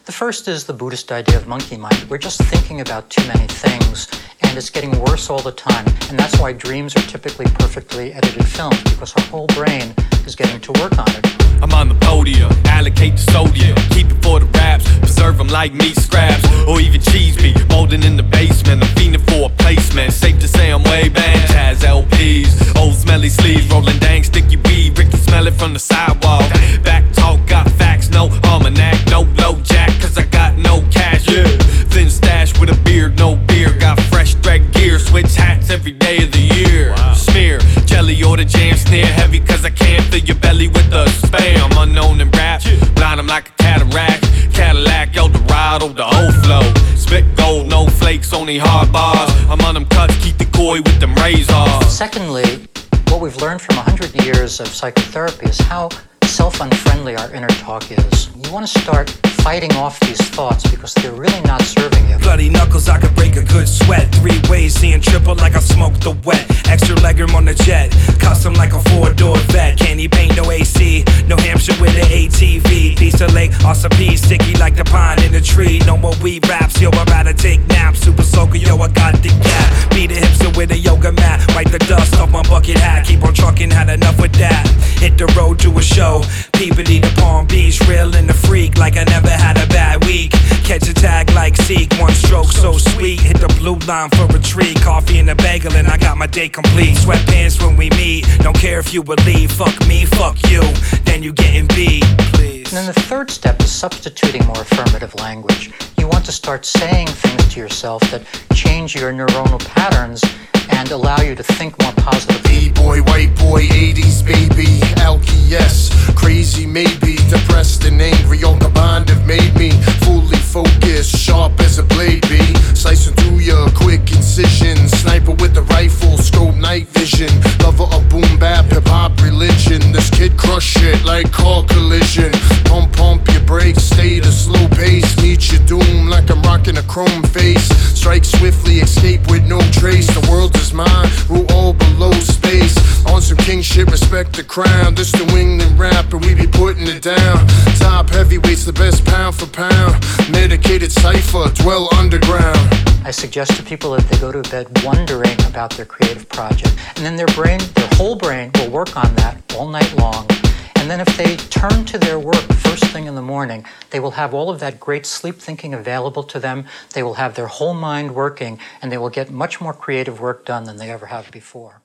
The first is the Buddhist idea of monkey mind. We're just thinking about too many things, and it's getting worse all the time. And that's why dreams are typically perfectly edited films, because our whole brain is getting to work on it. I'm on the podium, allocate the sodium, keep it for the raps, preserve them like meat scraps, or even cheese beef, molding in the basement. I'm fiending for a placement, safe to say I'm way back. Taz LPs, old smelly sleeves, rolling dang sticky weed, Rick can smell it from the sidewalk. Back talk, got facts, no almanac, no low jack, cause I got no cash. Yeah, thin stash with a beard, no beer, got fresh thread gear, switch hats every day of the year. Smear, jelly or the jam sneer, heavy cause I can't fill your belly with the spam. Unknown in rap, blind I'm like a cataract, Cadillac, Eldorado, the whole flow. Spit gold, no flakes, only hard bars. I'm on them cuts, keep the koi with them razors. Secondly, what we've learned from 100 years of psychotherapy is how self-unfriendly our inner talk is. You want to start fighting off these thoughts because they're really not serving you. Bloody knuckles, I could break a good sweat. 3 ways, seeing triple like I smoked the wet. Extra legroom on the jet, custom like a 4-door vet. Candy paint, no AC, New Hampshire with an ATV. Piece of lake, awesome piece, sticky like the pine in the tree. No more weed raps, yo, I'd rather take naps. Super soaker, yo, I got the gap. Beat a hipster with a yoga mat, wipe the dust off my bucket hat. Keep on trucking, had enough with that. Hit the road to a show, Peabody to Palm Beach, real in the freak like I never had a bad week. Catch a tag like Seek, one stroke so sweet. Hit the blue line for a treat, coffee and a bagel and I got my day complete. Sweatpants when we meet, don't care if you believe. Fuck me, fuck you, then you getting beat, please. And then the third step is substituting more affirmative language. You want to start saying things to yourself that change your neuronal patterns and allow you to think more positively. E-boy, white boy, 80s baby, alky yes, crazy maybe, depressed and angry, all combined have made me fully focused, sharp as a blade be, slicing through your quick incision, sniper with the rifle, scope night vision, lover of boom bap, hip hop religion, this kid crush shit like car collision, pump your brakes, stay at a slow pace, meet your doom like I'm rocking a chrome face, strike swiftly, escape with no trace, the world is mine, rule all below space. On some king shit, respect the crown. This New England rapper, we be putting it down. Top heavyweights, the best pound for pound. Medicated cipher, dwell underground. I suggest to people that they go to bed wondering about their creative project. And then their whole brain will work on that all night long. And then if they turn to their work first thing in the morning, they will have all of that great sleep thinking available to them. They will have their whole mind working, and they will get much more creative work done than they ever have before.